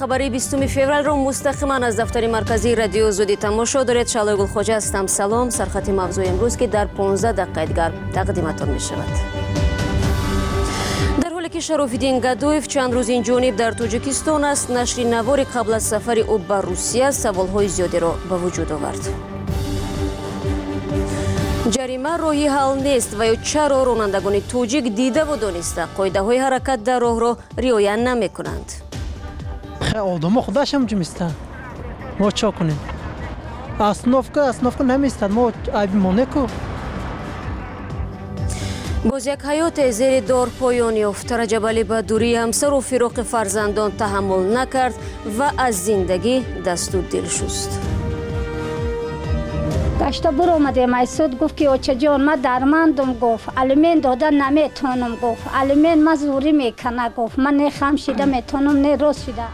خبری 20 فевرال رو مستقیما از دفتر مرکزی رادیو زودی تماشا دارید. شعله گلخواجه هستم. سلام. سرخط موضوع امروز که در 15 دقیقه دیگر تقدیمتان می شود. در حالی که شراف‌الدین گدویف چند روز این جانب در تاجیکستان است، نشر نواری قبل از سفر او به روسیه سوالهای زیادی را به وجود آورد. جریمه راهی حل نیست و یا چرا رانندگان توجیک دیده و دانسته قاعده‌های حرکت در راه را رعایت نمی‌کنند؟ آدم خودش هم جمیسته ما چا کنیم؟ اصناف نمیستد ما عیبمونه کو. باز یک حیات زیر دار پایان یافت. رجب علی به دوری همسر و فراق فرزندان تحمل نکرد و از زندگی دست و دل شست. گشته برو آمده میسود گفت که اوچه جان من درمندم، گفت علمین داده نمیتونم، گفت علمین من زوری میکنه، گفت من نه خم شده میتونم نه روز شده.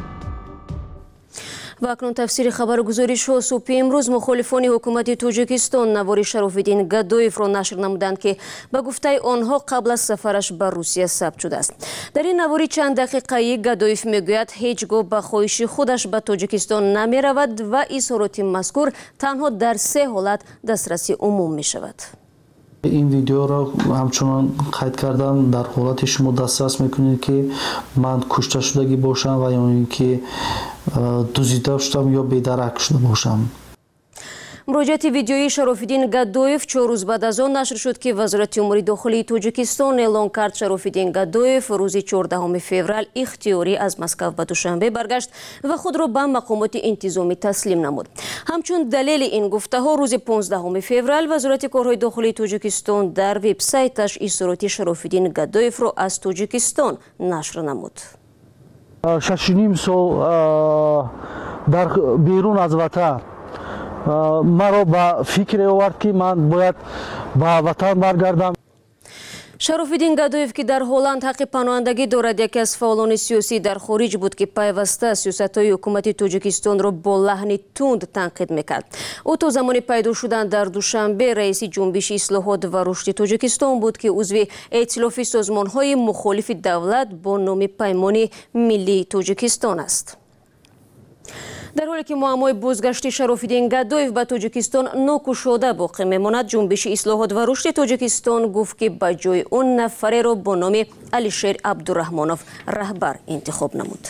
و اکنون تفسیر خبرگزاریش ها صبح امروز مخالفان حکومت تاجیکستان نوار شراف‌الدین گدویف را نشر نمودند که به گفته آنها قبل از سفرش به روسیه ثبت شده است. در این نواری چند دقیقه‌ای گدویف میگوید هیچگاه به خواهش خودش به تاجیکستان نمی رود و اظهارات مذکور تنها در 3 حالت دسترسی عموم می شود. این ویدیو را همچنان قید کردم. در حالت شما دسترس میکنید که من کشته شدگی باشم و یا اینکه دزدیده شدم یا بی‌درک شده باشم. مراجعه ویدیویی شراف‌الدین گدویف 4 روز بعد از آن نشر شد که وزارت امور داخلی تاجیکستان اعلام کرد شراف‌الدین گدویف روز 14 فوریه اختیاری از مسکو به دوشنبه برگشت و خود را به مقامات انتظامی تسلیم نمود. همچون دلیل این گفته‌ها روز 15 فوریه وزارت کارهای داخلی تاجیکستان در وبسایتش اظهارات شراف‌الدین گدویف را از تاجیکستان نشر نمود. 6.5 سال در بیرون از وطن مرا به فکر آورد که من باید به وطن برگردم. شراف‌الدین گدویف که در هلند حق پناهندگی دارد، یکی از فعالان سیاسی در خارج بود که پیوسته سیاست‌های حکومت تاجیکستان را با لحن تند تنقید میکرد. او تا زمان پیدا شدن در دوشنبه رئیس جنبش اصلاحات و رشد تاجیکستان بود که عضو ائتلاف سازمان‌های مخالف دولت با نام پیمان ملی تاجیکستان است. در حالی که معمای بازگشت شراف‌الدین گدویف به تاجیکستان ناگشوده باقی میماند، جنبش اصلاحات و رشد تاجیکستان گفت که به جای اون نفری را با نام علیشیر عبدالرحمانوف رهبر انتخاب نمود.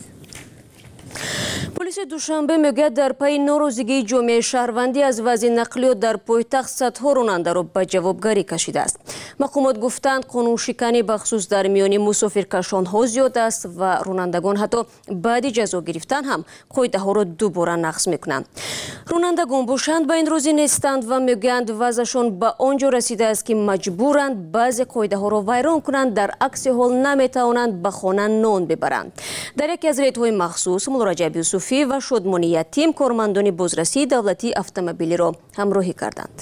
پلیس دوشنبه میگوید در پی ناراضگی جامعه شهروندی از وضع نقلیات در پایتخت صدها راننده را به جوابگری کشیده است. مقامات گفتند قانون شکنی بخصوص در میان مسافرکشان‌ها زیاد است و رانندگان حتی بعد جزا گرفتن هم قاعده ها را دوباره نقض میکنند. رانندگان باشند به این روزی نیستند و میگویند وضعشان به آنجا رسیده است که مجبورند بعضی قاعده ها را ویران کنند، در عکس حال نمیتوانند به خانه نان ببرند. در یکی از ریت‌های مخصوص رجب یوسفی و شادمانی تیم کارمندان بازرسی دولتی اتومبیلی را همراهی کردند.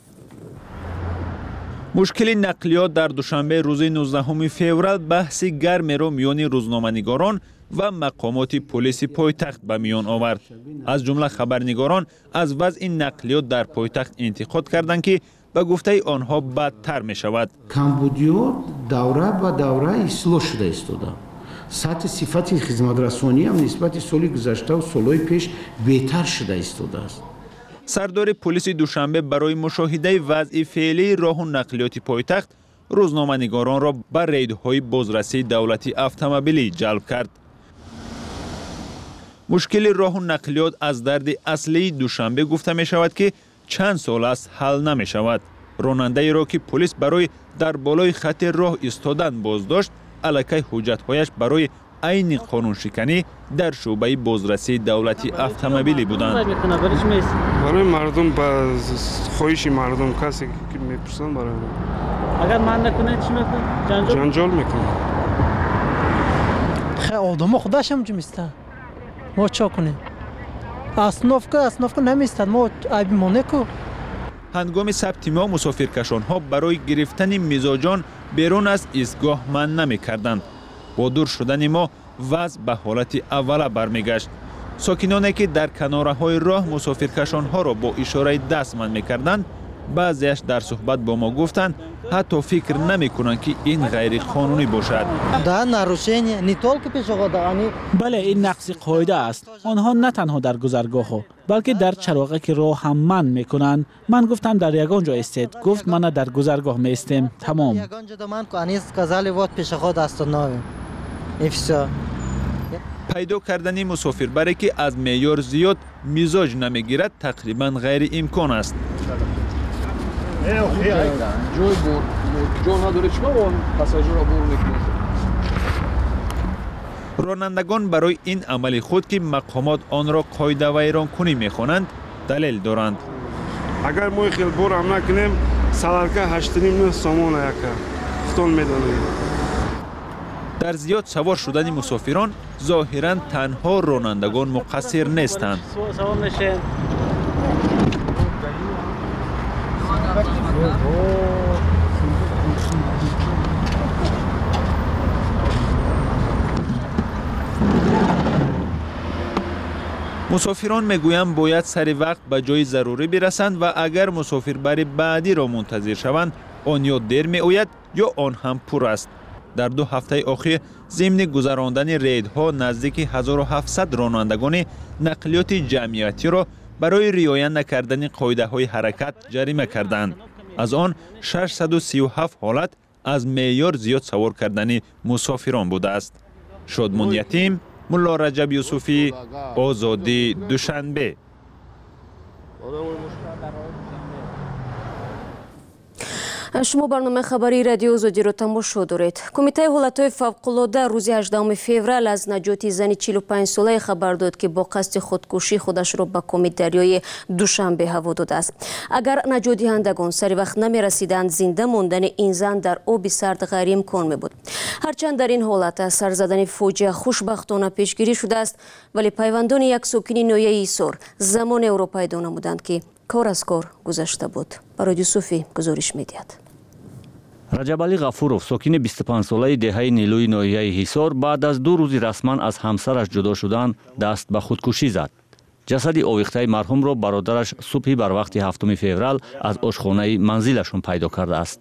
مشکل نقلیات در دوشنبه روز 19 فوریه بحث گرمی را میان روزنامه‌نگاران و مقامات پلیس پایتخت به میان آورد. از جمله خبرنگاران از وضع نقلیات در پایتخت انتقاد کردند که به گفته آنها بدتر می شود. کمبودیو دوره به دوره اصلاح شده ایستاده. سطح صفت خدمترسانی هم نسبت سال گذشته و سالهای پیش بهتر شده ایستاده است. سردار پلیس دوشنبه برای مشاهده وضع فعلی راه و نقلیات پایتخت روزنامه‌نگاران را به ریدهای بازرسی دولتی اتومبیلی جلب کرد. مشکل راه و نقلیات از درد اصلی دوشنبه گفته می شود که چند سال است حل نمی شود. راننده را که پلیس برای در بالای خط راه ایستادن بازداشت، علیه حجت‌هایش برای عین قانون شکنی در شعبه بازرسی دولتی اتومبیلی بودند. برای مردم با خواهش مردم کسی که میپرسن برای اگر من نکنه چی میکنه؟ جنجال میکنه. خیلی آدم خودش هم جمیسته ما چا کنیم؟ اصناف نمیستد ما عیبمونه کو. هنگام ثبت ما مسافرکشان‌ها برای گرفتن مزاجان بیرون از ایستگاه من نمی‌کردند. با دور شدن ما وضع به حالت اول برمیگشت. ساکنانی که در کناره‌های راه مسافرکشان‌ها را با اشاره دست من می‌کردند، بعضیش در صحبت با ما گفتند حتی فکر نمی‌کنند که این غیر قانونی باشد. بله، این نقض قاعده است. آنها نه تنها در گذرگاه ها بلکه در چراغک راه هم من میکنند. من گفتم در یگان جا استید، گفت من در گذرگاه میستم. تمام. پیدا کردن مسافربری که از معیار زیاد مزاج نمیگیرد تقریبا غیر امکان است. رانندگان برای این عمل خود که مقامات آن را قاعده ویران کنی میخوانند دلیل دارند. اگر ما خیلی بار هم نکنیم سالارکا 8.5 سامان یکا ختون میدانیم. در زیاد سوار شدن مسافران ظاهراً تنها رانندگان مقصر نیستند. مسافران میگویند باید سر وقت به جای ضروری برسند و اگر مسافربر بعدی را منتظر شوند آن یا دیر می آید یا آن هم پر است. در 2 هفته اخیر ضمن گذراندن ریدها نزدیک 1700 رانندگان نقلیات جمعیتی را برای رعایت نکردن قاعده های حرکت جریمه کردند. از آن 637 حالت از معیار زیاد سوار کردن مسافران بوده است. شادمان یتیم، ملا رجب یوسفی، آزادی دوشنبه. شما برنامه خبری رادیو آزادی را تماشا دارید. کمیته حالتهای فوق‌العاده روز 18 فوریه از نجات زن 45 ساله خبر داد که با قصد خودکشی خودش را به کام دریای دوشنبه هوا داده است. اگر نجات دهندگان سر وقت نمی رسیدند زنده ماندن این زن در آب سرد غیر امکان می بود. هرچند در این حالت سر زدن فوجیه خوشبختانه پیشگیری شده است، ولی پیوندان یک ساکن ناحیه ایسار زمان او را پیدا نمودند که کار از کار گذشته بود. برای یوسفی گزارش می‌دهد. رجب علی غفورов ساکن 25 ساله دهه نیلوی ناحیه حصار بعد از 2 روز رسما از همسرش جدا شدن دست به خودکشی زد. جسد آویخته مرحوم را برادرش صبح بر وقت 7 فوریه از آشخانه منزلشون پیدا کرده است.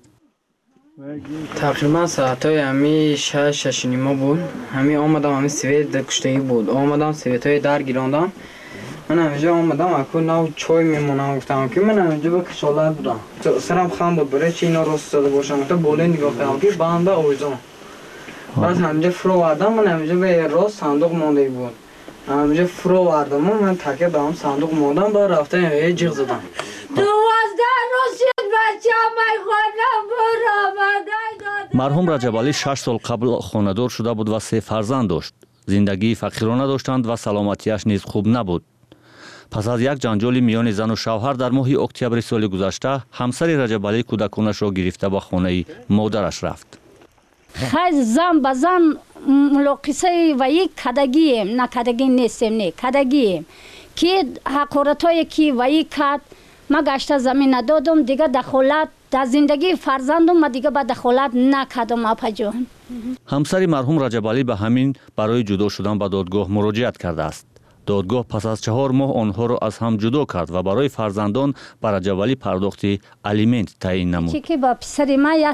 تقریبا ساعتای همی 6 نیمه بود. همی آمدم همی سویت در کشتگی بود. آمدم سویت های در گیراندم. من همینجا آمدم اکو نو چای میمونم گفتم که من همینجا به کشالت بودم. سرم خم بود برای چی اینا راست زده باشم. گفتم بوله نگاه کردم که بنده آویزم. بعد همینجا فرو وردم. من همینجا به راست صندوق مانده بود. همینجا فرو وردم. من تکه به هم صندوق ماندم و رفتم یه جیغ زدم. 12 روز شد بچه من خواندم برام. مرحوم رجب علی 6 سال قبل خانه‌دار شده بود و 3 فرزند داشت. زندگی فقیرانه داشتند و سلامتیش نیز خوب نبود. پس از یک جنجال میان زن و شوهر در ماه اکتبر سال گذشته همسر رجب علی کودکانش را گرفته به خانه مادرش رفت. خیلی زن به زن ملاقصه و یک کدگیم، نه کدگی نیستیم، نه کدگیم که حقارتایی که و یک کد ما گشته زمین ندادم دیگه دخالت در زندگی فرزندم ما دیگه به دخالت نکردم. اپا جان همسر مرحوم رجب علی به همین برای جدا شدن به دادگاه مراجعت کرده است. دادگاه پس از 4 ماه آنها را از هم جدا کرد و برای فرزندان به رجب علی پرداخت الیمنت تعیین نمود. که با پسر ما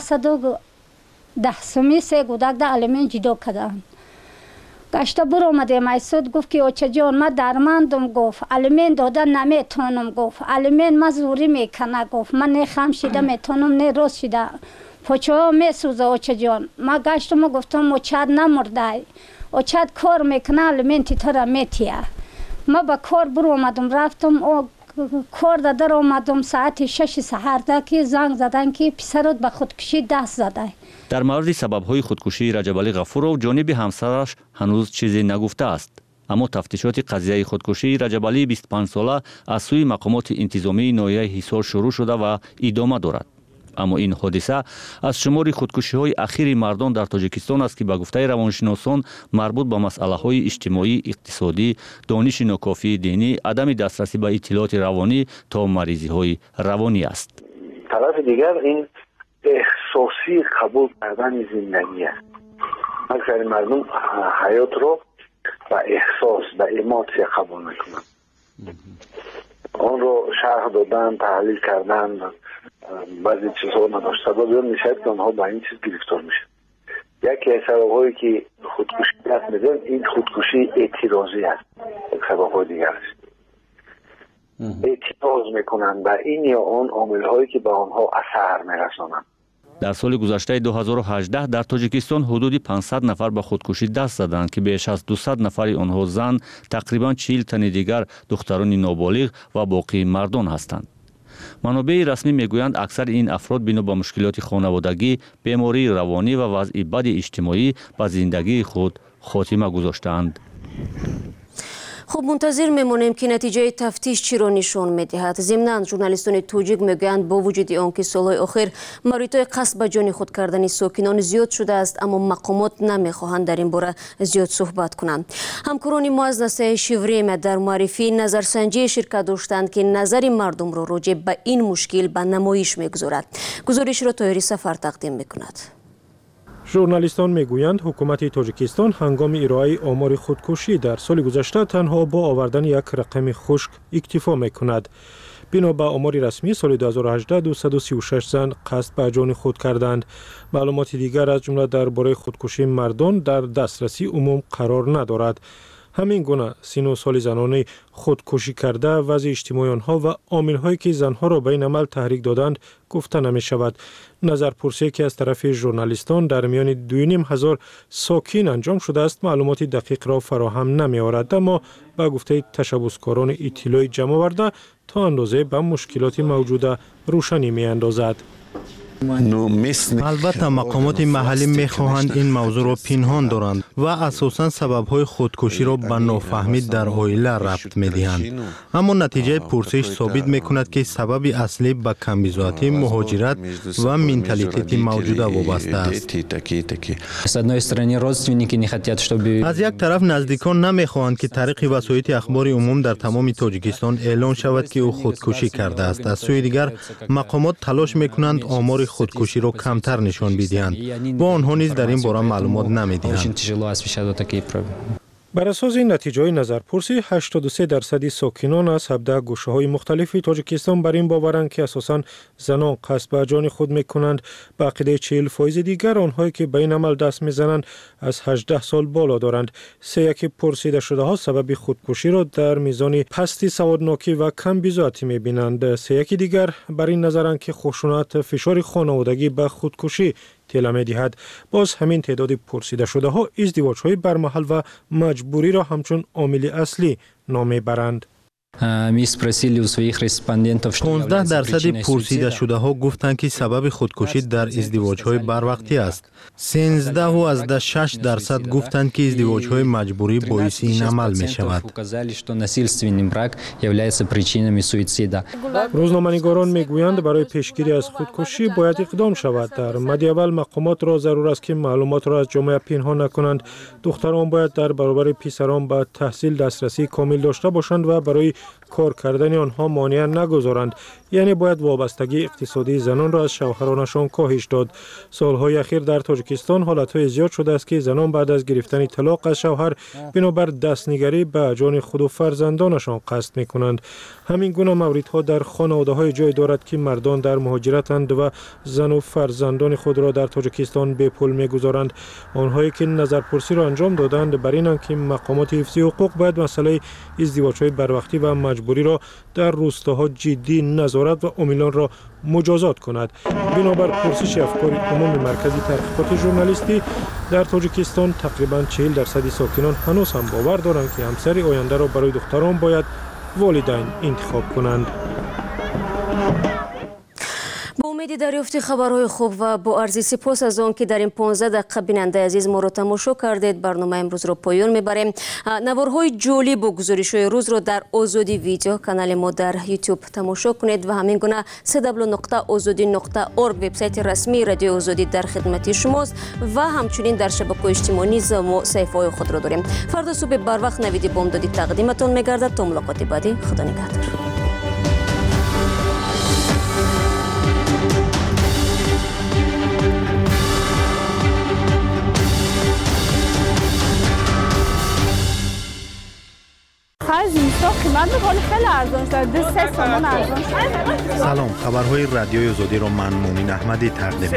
110 سمی 3 کودک در الیمنت جدا کردن. گشته برو اومده مایسود گفت که اوچه جان ما درماندم، گفت الیمنت دادن نمیتونم، گفت الیمنت ما زوری میکنه، گفت من نه خم شده میتونم نه روز شده پوچه ها میسوزه اوچه جان. ما گشتم و گفتم اوچه نمرده، اوچه کار میکنه الیمنت تر میتیه. ما با کار برو اومدم رفتم و کار در اومدم ساعت 6 سحر که زنگ زدن که پسرت به خودکشی دست زده. در مورد سبب‌های خودکشی رجب علی غفورov جانب همسرش هنوز چیزی نگفته است. اما تفتیشات قضیه خودکشی رجب علی 25 ساله از سوی مقامات انتظامی ناحیه حصار شروع شده و ادامه دارد. اما این حادثه از شمار خودکشی‌های اخیر مردان در تاجیکستان است که به گفته روانشناسان مربوط به مسائل‌های اجتماعی، اقتصادی، دانش ناکافی دینی، عدم دسترسی به اطلاعات روانی تا مریضی‌های روانی است. طرف دیگر این احساسی قبول کردن زندگی است. اکثر مردم حیات رو با احساس، با ایموسی قبول میکنن. آن رو شرح دادن، تحلیل کردن، بعضی چیزها نداشت. سبب این میشه که آنها به این چیز گرفتار میشه. یکی از سبب‌هایی که خودکشی دست میدن این خودکشی اعتراضی است. یک سبب‌های دیگر است. اعتراض میکنن به این یا آن عامل‌هایی که به آنها اثر میرسانند. در سال گذشته 2018 در تاجیکستان حدود 500 نفر به خودکشی دست زدند که بیش از 200 نفر آنها زن، تقریبا 40 تن دیگر دختران نابالغ و باقی مردان هستند. منابع رسمی میگویند اکثر این افراد بنا به مشکلات خانوادگی، بیماری روانی و وضع بد اجتماعی به زندگی خود خاتمه گذاشتند. خب منتظر میمونیم که نتیجه تفتیش چی رو نشون میدهد. ضمناً ژورنالیستان توجیک میگویند با وجود آنکه سالهای اخیر موردهای قصد به جان خود کردن ساکنان زیاد شده است، اما مقامات نمیخواهند در این باره زیاد صحبت کنند. همکاران ما از نسای شیوریم در معرفی نظرسنجی شرکت داشتند که نظر مردم رو راجع به این مشکل به نمایش میگذارد. گزارش را طاهری سفر تقدیم میکند. ژورنالیستان میگویند حکومت تاجیکستان هنگام ارائه آمار خودکشی در سال گذشته تنها با آوردن یک رقم خشک اکتفا میکند. بنا به آمار رسمی سال 2018 236 زن قصد به جان خود کردند. معلومات دیگر از جمله درباره خودکشی مردان در دسترسی عموم قرار ندارد. همین گونه سن و سال زنان خودکشی کرده، وضع اجتماعی آنها و عامل‌هایی که زنها را به این عمل تحریک دادند گفته نمی شود. نظرپرسی که از طرف ژورنالیستان در میان 2,500 ساکن انجام شده است معلومات دقیق را فراهم نمی آورد، اما به گفته تشبسکاران اطلاع جمع آورده تا اندازه به مشکلات موجوده روشنی می اندازد. البته مقامات محلی میخواهند این موضوع را پنهان دارند و اساساً سببهای خودکشی را به نافهمی در عائله ربط میدهند، اما نتیجه پرسش ثابت میکند که سبب اصلی به کمبزاعتی، مهاجرت و منتالیتی موجوده وابسته است. از یک طرف نزدیکان نمیخواهند که طریق وسایل اخبار عموم در تمام تاجیکستان اعلان شود که او خودکشی کرده است. از سوی دیگر مقامات تلاش میکنند آمار خودکشی را کمتر نشان بدهند و آنها نیز در این باره معلومات نمیدهند. بر اساس این نتیجه نظرپرسی 83% ساکنان از 17 گوشه‌های مختلف تاجیکستان بر این باورند که اساساً زنان قصد به جان خود میکنند. به عقیده 40% دیگر آنهایی که به این عمل دست میزنند از 18 سال بالا دارند. 3/1 پرسیده شده ها سبب خودکشی را در میزان پست سوادناکی و کم بی‌ذاتی میبینند. 3/1 دیگر بر این نظرند که خشونت، فشار خانوادگی به خودکشی تلا می‌دهد. باز همین تعداد پرسیده شده ها ازدواج‌های برمحل و مجبوری را همچون عامل اصلی نام می‌برند. 15% پرسیده شده ها گفتند که سبب خودکشی در ازدواج‌های بروقتی است. 13.6% گفتند که ازدواج‌های مجبوری باعث این عمل می‌شود. روزنامه‌نگاران می‌گویند برای پیشگیری از خودکشی باید اقدام شود. در مد اول مقامات را ضرور است که معلومات را از جامعه پنهان نکنند. دختران باید در برابر پسران به تحصیل دسترسی کامل داشته باشند و برای کار کردن آنها مانع نگذارند. یعنی باید وابستگی اقتصادی زنان را از شوهرانشان کاهش داد. سالهای اخیر در تاجیکستان حالتهای زیاد شده است که زنان بعد از گرفتن طلاق از شوهر بنابر دستنگری به جان خود و فرزندانشان قصد میکنند. همین گونه موردها در خانواده‌های جای دارد که مردان در مهاجرتند و زن و فرزندان خود را در تاجیکستان به پول میگذارند. آنهایی که نظرپرسی را انجام دادند بر اینند که مقامات حفظ حقوق باید مسئله ازدواج‌های بروقتی و مجبوری را در روستاها جدی نظارت و عاملان را مجازات کند. بنابر پرسش افکار عمومی مرکزی تحقیقات ژورنالیستی در تاجیکستان تقریبا 40% ساکنان هنوز هم باور دارند که همسر آینده را برای دختران باید والدین انتخاب کنند. با امید دریافت خبرهای خوب و با عرض سپاس از آن که در این 15 دقیقه بیننده عزیز ما را تماشا کردید، برنامه امروز را پایان میبریم. نوارهای جالب و گزارش‌های روز را در آزادی ویدیو کانال ما در یوتیوب تماشا کنید و همین گونه www.azadi.org وبسایت رسمی رادیو آزادی در خدمت شماست و همچنین در شبکه‌های اجتماعی نیز ما صفحه‌های خود را داریم. فردا صبح بر وقت نوید بامدادی تقدیمتان میگردد. تا ملاقات بعدی، خدا نگهدار. آخر زمستان قیمت میکنه خیلی ارزان شده 3 تومان ارزان شده. سلام، خبرهای رادیوی آزادی را من مؤمن احمدی تقدیم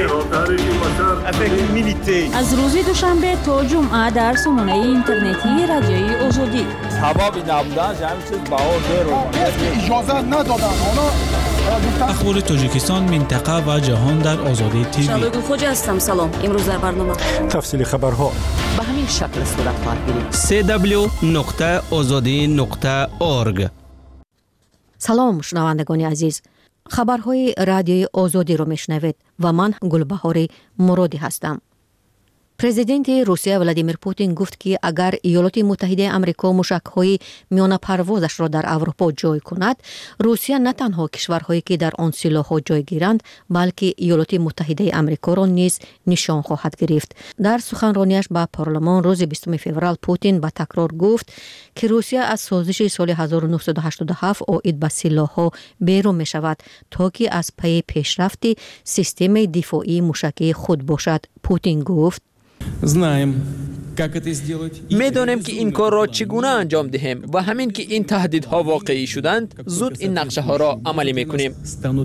می‌کنم. از روز دوشنبه تا جمعه در سامانه اینترنتی رادیوی آزادی. هوا نبودن همین چیز بهار رو اجازه ندادن. اخبار تاجیکستان، منطقه و جهان در آزادی تیوی. شادو خوجا هستم. سلام. امروز در برنامه تفصیل خبرها به همین شکل صورت خواهد گرفت. www.azadi.org. سلام شنوندگان عزیز، خبرهای رادیوی آزادی رو میشنوید و من گلبهار مرادی هستم. پرزیدنت روسیه ولادیمیر پوتین گفت که اگر ایالات متحده آمریکا موشک‌های میان پروازش را در اروپا جای کند، روسیه نه تنها کشورهایی که در آن سلاح‌ها جای گیرند، بلکه ایالات متحده آمریکا را نیز نشان خواهد گرفت. در سخنرانیش به پارلمان روز 20 فوریه پوتین به تکرار گفت که روسیه از سازش سال 1987 عاید به سلاح‌ها بیرون می‌شود تا که از پی پیشرفت سیستم دفاعی موشکی خود باشد. پوتین گفت: میدانیم که این کار را چگونه انجام دهیم و همین که این تهدیدها واقعی شدند، زود این نقشه ها را عملی میکنیم.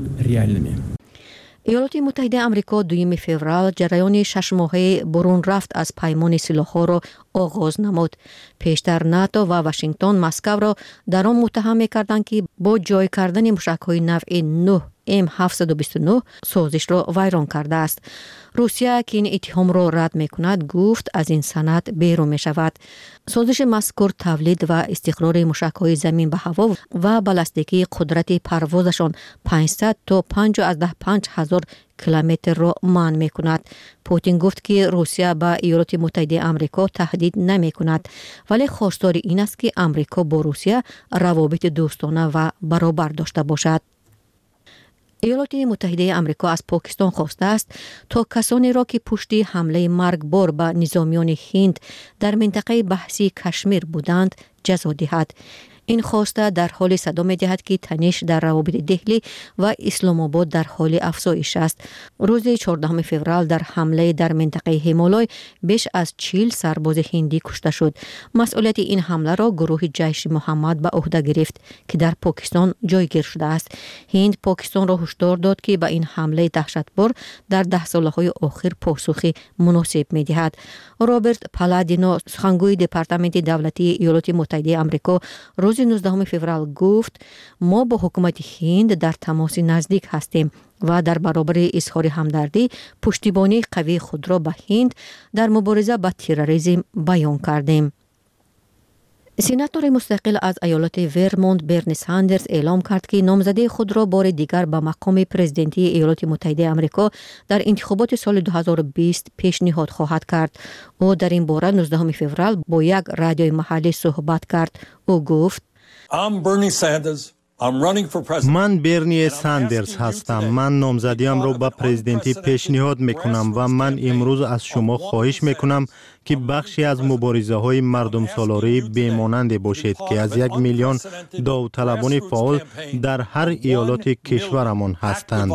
ایالات متحده آمریکا 2 فوریه جریان 6 ماهه برون رفت از پیمان سلاح‌ها را آغاز نمود. پیشتر ناتو و واشنگتن مسکو را در آن متهم می‌کردند که با جای کردن موشک‌های نوع 9 M729 سازش را ویران کرده است. روسیه که این اتهام را رد می‌کند گفت از این سند بیرون می‌شود. سازش مذکور تولید و استقرار موشک‌های زمین به هوا و بالستیکی قدرت پروازشان 500 تا 5,500 کیلومتر را منع می‌کند. پوتین گفت که روسیه به ایالات متحده آمریکا تهدید نمی‌کند، ولی خواستار این است که آمریکا با روسیه روابط دوستانه و برابر داشته باشد. ایالات متحده آمریکا از پاکستان خواسته است تا کسانی را که پشت حمله مرگبار به نظامیان هند در منطقه بحثی کشمیر بودند جزا دهد. این خواسته در حال صدا می‌دهد که تنش در روابط دهلی و اسلام آباد در حال افزایش است. روز 14 فوریه در حمله در منطقه هیمالای بیش از 40 سرباز هندی کشته شد. مسئولیت این حمله را گروه جیش محمد به عهده گرفت که در پاکستان جایگیر شده است. هند پاکستان را هشدار داد که به این حمله دهشتبار در 10 سالهای آخر پاسخی مناسب می‌دهد. رابرت پالادینو، سخنگوی دپارتمنت دولتی ایالات متحده آمریکا، روز 19 فوریه گفت: ما با حکومت هند در تماس نزدیک هستیم و در برابر اظهار همدردی پشتیبانی قوی خود را به هند در مبارزه با تروریسم بیان کردیم. سیناتور مستقل از ایالت ورمونت برنی ساندرز اعلام کرد که نامزدی خود را بار دیگر به مقام پرزیدنتی ایالات متحده آمریکا در انتخابات سال 2020 پیشنهاد خواهد کرد. او در این باره 19 فوریه با یک رادیوی محلی صحبت کرد. او گفت: من برنی ساندرز هستم. من نامزدیم را به پرزیدنتی پیشنهاد میکنم و من امروز از شما خواهش میکنم که بخشی از مبارزه های مردم سالاری بیمانند باشید که از 1 میلیون داوطلبان فعال در هر ایالت کشورمان هستند.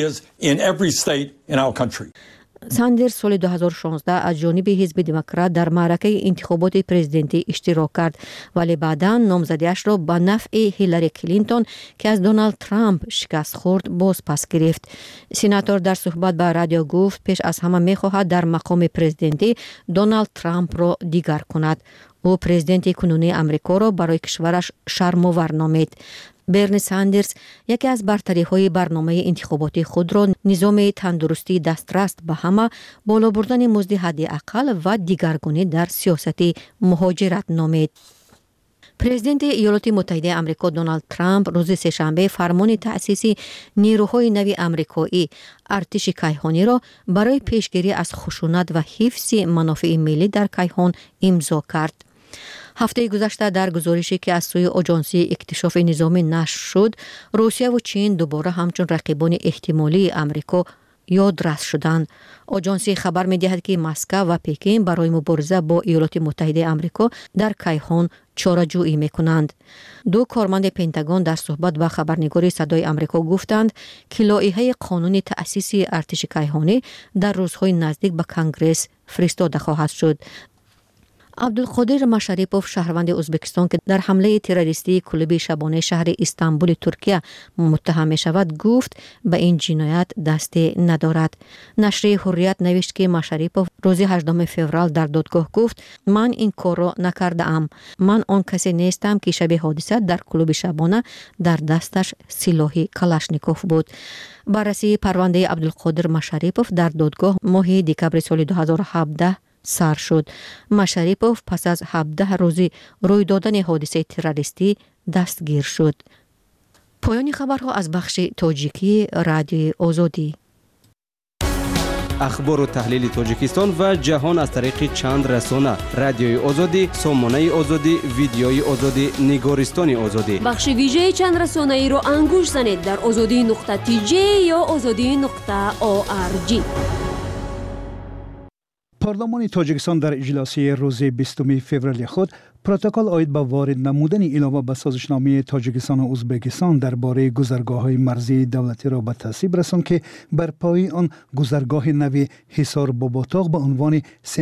ساندرز سال 2016 از جانب حزب دموکرات در معرکه انتخابات پرزیدنتی اشتراک کرد، ولی بعداً نامزدیش را به نفع هیلاری کلینتون که از دونالد ترامپ شکست خورد باز پس گرفت. سیناتور در صحبت با رادیو گفت پیش از همه می‌خواهد در مقام پرزیدنتی دونالد ترامپ را دیگر کند. او پرزیدنت کنونی آمریکا را برای کشورش شرم‌آور نامید. برنی ساندرز یکی از برتری‌های برنامه انتخاباتی خود را نظام تندرستی دسترس به همه، بالا بردن مزد حداقل و دیگرگونی در سیاست مهاجرت نامید. پرزیدنت ایالات متحده آمریکا دونالد ترامپ روز سه‌شنبه فرمان تأسیس نیروهای نو آمریکایی ارتش کیهانی را برای پیشگیری از خشونت و حفظ منافع ملی در کیهان امضا کرد. هفته گذشته در گزارشی که از سوی آژانس اکتشاف نظامی نشر شد، روسیه و چین دوباره همچون رقیبان احتمالی آمریکا یادرس شدند. آژانس خبر می‌دهد که مسکو و پکین برای مبارزه با ایالات متحده آمریکا در کیهان چاره‌جویی می‌کنند. 2 کارمند پنتاگون در صحبت با خبرنگار صدای آمریکا گفتند که لایحه قانون تأسیس ارتش کیهانی در روزهای نزدیک به کنگره فرستاده خواهد شد. عبدالقادر مشریپوف شهروند ازبکستان که در حمله تروریستی کلوب شبانه شهر استانبول ترکیه متهم می شود گفت به این جنایت دستی ندارد. نشر حریت نوشت که مشریپوف روز 18 فوریه در دادگاه گفت من این کار را نکرده ام. من آن کسی نیستم که شب حادثه در کلوب شبانه در دستش سلاح کلاشنیکوف بود. بررسی پرونده عبدالقادر مشریپوف در دادگاه ماه دکبر سال 2017 سر شد. مشریپوف پس از 17 روزی روی دادن حادثه تروریستی دستگیر شد. پایان خبرها از بخش تاجیکی رادیوی آزادی. اخبار و تحلیل تاجیکستان و جهان از طریق چند رسانه: رادیوی آزادی، سامانه آزادی، ویدیوی آزادی، نگارستان آزادی. بخش ویژه چند رسانه ای رو انگوش زنید در azadi.tj یا azadi.org. پارلمان تاجیکستان در اجلاسی روز 20 فوریه خود پروتکل عاید به وارد نمودن علاوه به سازشنامه تاجیکستان و ازبکستان درباره گذرگاه‌های مرزی دولتی را به تصویب رساند که بر پای آن گذرگاه نوی حصار باباتاق به عنوان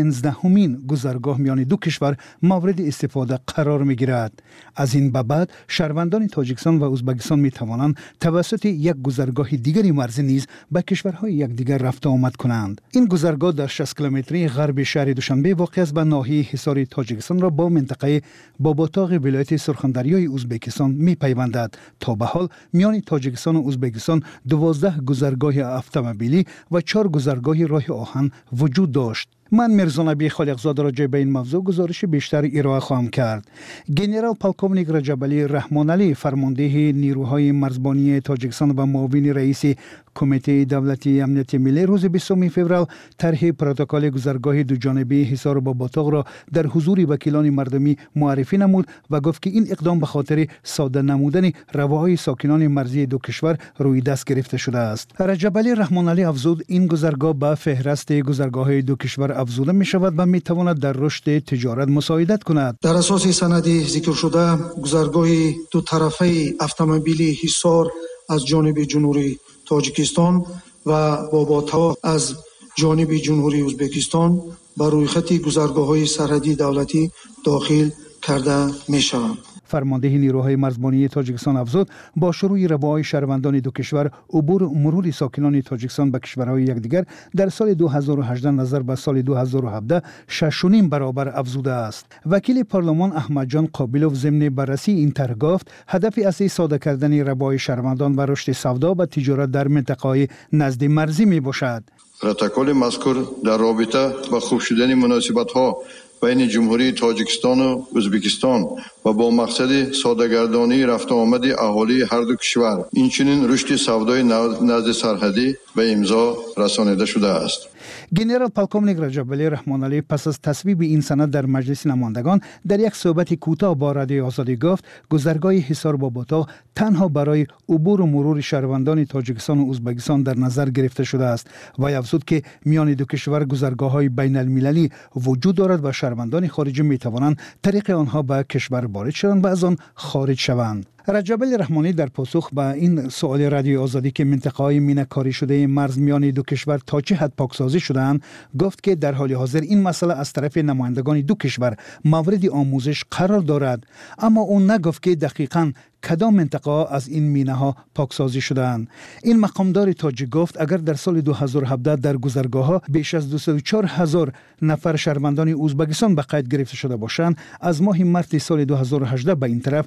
13مین گذرگاه میان دو کشور مورد استفاده قرار می‌گیرد. از این به بعد شهروندان تاجیکستان و ازبکستان می‌توانند توسط یک گذرگاه دیگری مرزی نیز به کشورهای یکدیگر رفت و آمد کنند. این گذرگاه در 60 کیلومتری غرب شهر دوشنبه واقع است و ناحیه حصار تاجیکستان را با منطقه باباتاق ولایت سرخندریای ازبکستان می‌پیوندد. تا به حال میان تاجیکستان و ازبکستان 12 گذرگاه اتومبیلی و 4 گذرگاه راه آهن وجود داشت. من میرزا نبی خالقزاده راجع به این موضوع گزارش بیشتر ارائه خواهم کرد. گنرال پالکوونیک رجب علی رحمان علی فرمانده نیروهای مرزبانی تاجیکستان و معاون رئیس کمیته دولتی امنیت ملی روز 20 فوریه طرح پروتکل گذرگاه دو جانبه حصار باباتاق را در حضور وکیلان مردمی معرفی نمود و گفت که این اقدام به خاطر ساده نمودن رواهای ساکنان مرزی دو کشور روی دست گرفته شده است. رجب علی رحمان علی افزود این گذرگاه به فهرست گذرگاه‌های دو کشور افزوده می شود و می تواند در رشد تجارت مساعدت کند. در اساس سند ذکر شده گذرگاه دو طرفه اتومبیلی حصار از جانب جمهوری تاجیکستان و باباتاق از جانب جمهوری ازبکستان بر روی خط گذرگاه‌های سرحدی دولتی داخل کرده می شوند. فرمانده نیروهای مرزبانی تاجیکستان افزود با شروع رواهای شهروندان دو کشور عبور و مرور ساکنان تاجیکستان به کشورهای یکدیگر در سال 2018 نظر به سال 2017 6.5 برابر افزوده است. وکیل پارلمان احمد جان قابلوف ضمن بررسی این طرح گفت هدف اصلی ساده کردن رواهای شهروندان و رشد سودا و تجارت در منطقه‌های نزد مرزی می باشد. پروتکل مذکور در رابطه با خوب شدن مناسبت‌ها بین جمهوری تاجیکستان و ازبکستان و با مقصد ساده‌گردانی رفت و آمد اهالی هر دو کشور اینچنین رشد سودای نزد سرحدی به امضا رسانیده شده است. گنرال پالکوونیک رجب علی رحمان علی پس از تصویب این سند در مجلس نمایندگان در یک صحبت کوتاه با رادیوی آزادی گفت گذرگاه حصار باباتاق تنها برای عبور و مرور شهروندان تاجیکستان و ازبکستان در نظر گرفته شده است و افزود که میان دو کشور گذرگاه‌های بین المللی وجود دارد و شهروندان خارجی می توانند طریق آنها به کشور وارد شوند و از آن خارج شوند. رجب علی رحمانی در پاسخ به این سوال رادیوی آزادی که منطقه‌های مینه‌کاری شده مرز میان دو کشور تا چه حد پاکسازی شده‌اند گفت که در حال حاضر این مسئله از طرف نمایندگان دو کشور مورد آموزش قرار دارد، اما اون نگفت که دقیقاً کدام منطقه از این مینه ها پاکسازی شده‌اند. این مقامدار تاجیک گفت اگر در سال 2017 در گذرگاه ها بیش از 204,000 نفر شهروندان ازبکستان به قید گرفته شده باشند، از ماه مارس سال 2018 به این طرف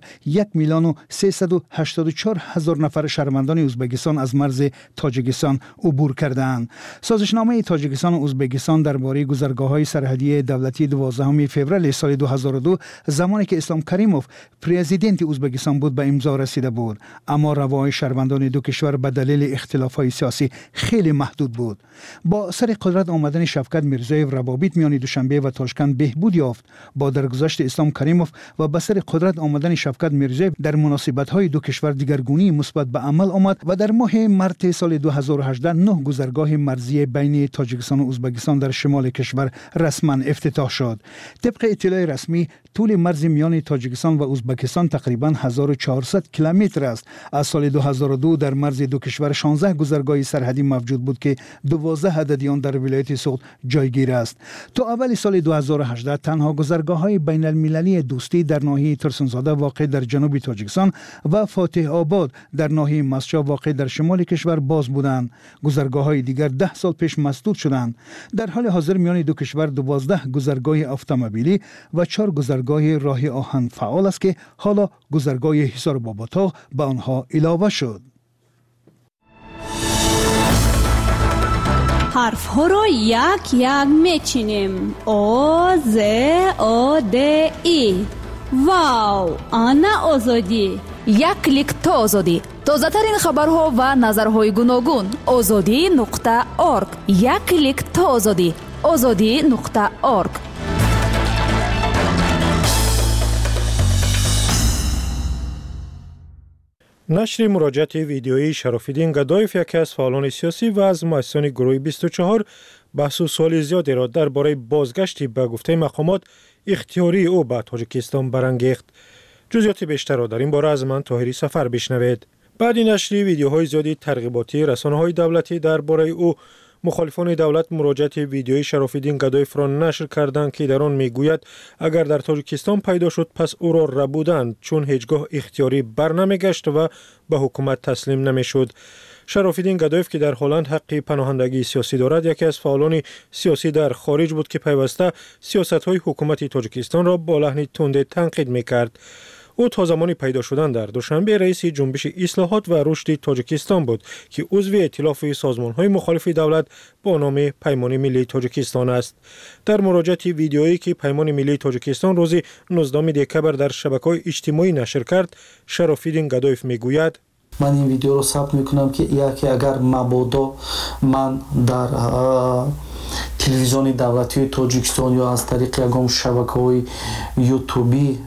1,384,000 نفر شهروندان ازبکستان از مرز تاجیکستان عبور کردند. سازشنامه تاجیکستان و ازبکستان درباره گذرگاه‌های سرحدی دولتی 12 فوریه سال 2002 زمانی که اسلام کریموف پرزیدنت ازبکستان بود به امضا رسیده بود، اما رواهای شهروندان دو کشور به دلیل اختلاف‌های سیاسی خیلی محدود بود. با سر قدرت آمدن شفقت میرزایف روابط میان دوشنبه و تاشکند بهبود یافت. با درگذشت اسلام کریموف و به سر قدرت آمدن شفقت میرزایف در مناسبت‌های دو کشور دیگرگونی مثبت به عمل آمد و در ماه مارس سال 2018 9 گذرگاه مرزی بین تاجیکستان و ازبکستان در شمال کشور رسما افتتاح شد. طبق اطلاع رسمی طول مرز میان تاجیکستان و ازبکستان تقریباً 1400 1400 کیلومتر است. از سال 2002 در مرز دو کشور 16 گذرگاه سرحدی موجود بود که 12 عددی آن در ولایت سوخت جایگیر است. تا اول سال 2018 تنها گذرگاه‌های بین المللی دوستی در ناحیه ترسنزاده واقع در جنوب تاجیکستان و فاتح آباد در ناحیه مسجا واقع در شمال کشور باز بودند. گذرگاه‌های دیگر 10 سال پیش مسدود شدند. در حال حاضر میان دو کشور 12 گذرگاه اتومبیلی و 4 گذرگاه راه آهن فعال است که حالا گذرگاه حصار باباتاغ به آنها علاوه شد. حرف ها را یک یک میچینیم. او ز او د ای. واو، آنا آزادی. یک کلیک تا آزادی. تازه ترین خبرها و نظرهای گوناگون. azadi.org. یک کلیک تا آزادی. azadi.org. نشر مراجعت ویدیویی شراف‌الدین گدایف، یکی از فعالان سیاسی و از مؤسسان گروه 24، بحث و سوال زیادی را درباره بازگشتی به گفته مقامات اختیاری او به تاجیکستان برانگیخت. جزئیات بیشتر را در این باره از من طاهری سفر بشنوید. بعد نشر ویدیوهای زیادی ترغیباتی رسانه‌های دولتی درباره او، مخالفان دولت مراجعت ویدیویی شراف‌الدین گدایف را نشر کردند که در آن میگوید اگر در تاجیکستان پیدا شد پس او را ربودند، چون هیچگاه اختیاری برنمیگشت و به حکومت تسلیم نمیشد. شراف‌الدین گدایف که در هلند حق پناهندگی سیاسی دارد، یکی از فعالان سیاسی در خارج بود که پیوسته سیاست‌های حکومت تاجیکستان را با لحن تند تنقید می‌کرد. او تا زمانی پیدا شدن در دوشنبه رئیس جنبش اصلاحات و رشد تاجیکستان بود که عضو ائتلاف سازمان‌های مخالف دولت با نام پیمان ملی تاجیکستان است. در مراجعت ویدیویی که پیمان ملی تاجیکستان روز 19 دکبر در شبکه‌های اجتماعی نشر کرد، شراف‌الدین گدایف میگوید: من این ویدیو رو ثبت میکنم که اگر مبادا من در تلویزیون دولتی تاجیکستان یا از طریق یگام شبکه‌های یوتیوبی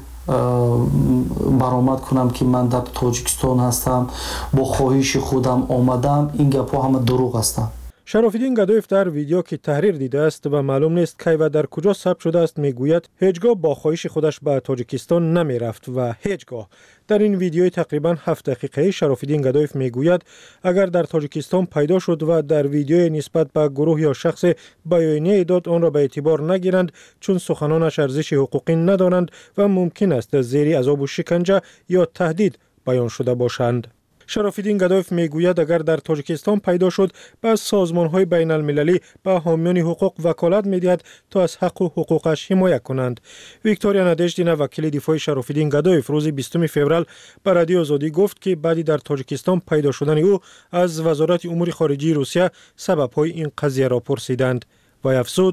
برآمد کنم که من در تاجیکستان هستم، با خواهش خودم آمدم، این گپ‌ها همه دروغ هستند. شراف‌الدین گدایف در ویدیو که تحریر دیده است و معلوم نیست کی و در کجا ثبت شده است میگوید هیچگاه با خواهش خودش به تاجیکستان نمی رفت و هیچگاه. در این ویدیوی تقریباً 7 دقیقه‌ای شراف‌الدین گدایف میگوید اگر در تاجیکستان پیدا شد و در ویدیوی نسبت به گروه یا شخص بیانیه داد آن را به اعتبار نگیرند، چون سخنانش ارزش حقوقی ندارند و ممکن است زیر عذاب و شکنجه یا تهدید بیان شده باشند. شراف‌الدین گدایف میگوید اگر در تاجیکستان پیدا شد، بس سازمان‌های بین المللی به حامیان حقوق وکالت می‌دهد تا از حق و حقوقش حمایت کنند. ویکتوریا نادژدینا، وکیل دفاع شراف‌الدین گدایف، روز 20 فوریه به رادیو آزادی گفت که بعد در تاجیکستان پیدا شدن او از وزارت امور خارجه روسیه سبب‌های این قضیه را پرسیدند. و افزود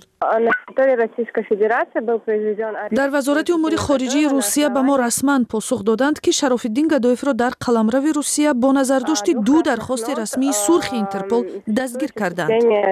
در وزارت امور خارجه روسیه به ما رسما پاسخ دادند که شراف‌الدین گدایف را در قلمرو روسیه با نظرداشت 2 درخواست رسمی سرخ اینترپل دستگیر کردند.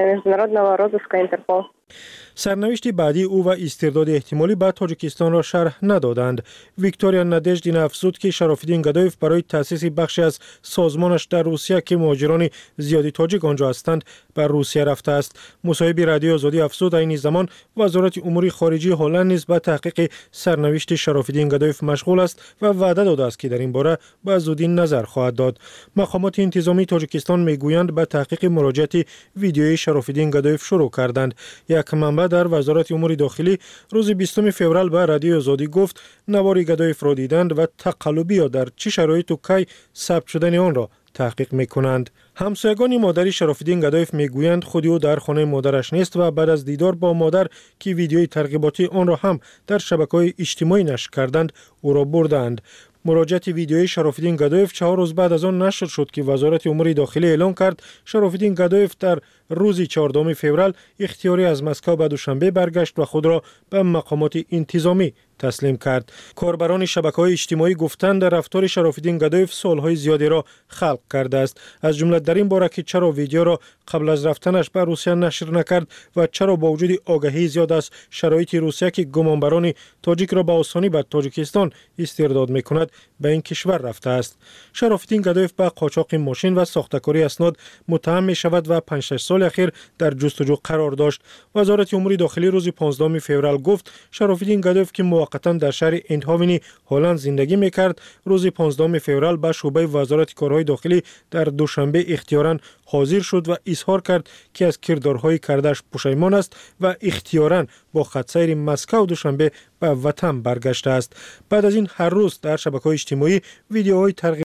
سرنوشت بعدی او و استرداد احتمالی به تاجیکستان را شرح ندادند. ویکتوریا نادژدینا افزود که شراف‌الدین گدایف برای تأسیس بخشی از سازمانش در روسیه که مهاجران زیادی تاجیک آنجا هستند به روسیه رفته است. مصاحب رادیو آزادی افزود این زمان وزارت امور خارجه هلند نیز به تحقیق سرنوشت شراف‌الدین گدایف مشغول است و وعده داده است که در این باره به زودی نظر خواهد داد. مقامات انتظامی تاجیکستان میگویند به تحقیق مراجعت ویدیوی شراف‌الدین گدایف شروع کردند. یک منبع در وزارت امور داخلی روز 20 فوریه به رادیو آزادی گفت نوار گدایف را دیدند و تقلبی یا در چه شرایط و کی ثبت شدن آن را تحقیق میکنند. همسایگان مادری شراف‌الدین گدایف میگویند خود او در خانه مادرش نیست و بعد از دیدار با مادر که ویدیوی ترغیباتی آن را هم در شبکه‌های اجتماعی نشر کردند او را بردند. مراجعت ویدیوی شراف‌الدین گدایف 4 روز بعد از آن نشر شد که وزارت امور داخلی اعلام کرد شراف‌الدین گدایف در روز 14 فوریه اختیاری از مسکو به دوشنبه برگشت و خود را به مقامات انتظامی تسلیم کرد. کاربران شبکه‌های اجتماعی گفتند رفتار شراف‌الدین گدایف سال‌های زیادی را خلق کرده است، از جمله در این باره که چرا ویدیو را قبل از رفتنش به روسیه نشر نکرد و چرا با وجود آگاهی زیاد از شرایط روسیه که گمانبران تاجیک را به آسانی به تاجیکستان استرداد می‌کند به این کشور رفته است. شراف‌الدین گدایف به قاچاق ماشین و ساختکاری اسناد متهم می‌شود و 5-6 سال اخیر در جستجو قرار داشت. وزارت امور داخلی روز 15 فوریه گفت شراف‌الدین گدایف که موقتا در شهر ایندهاون هلند زندگی میکرد روز 15 فوریه به شعبه وزارت کارهای داخلی در دوشنبه اختیاراً حاضر شد و اظهار کرد که از کردارهای کردش پشیمان است و اختیاراً با خطسیر مسکو دوشنبه به وطن برگشته است. بعد از این هر روز در شبکه‌های اجتماعی ویدیوهای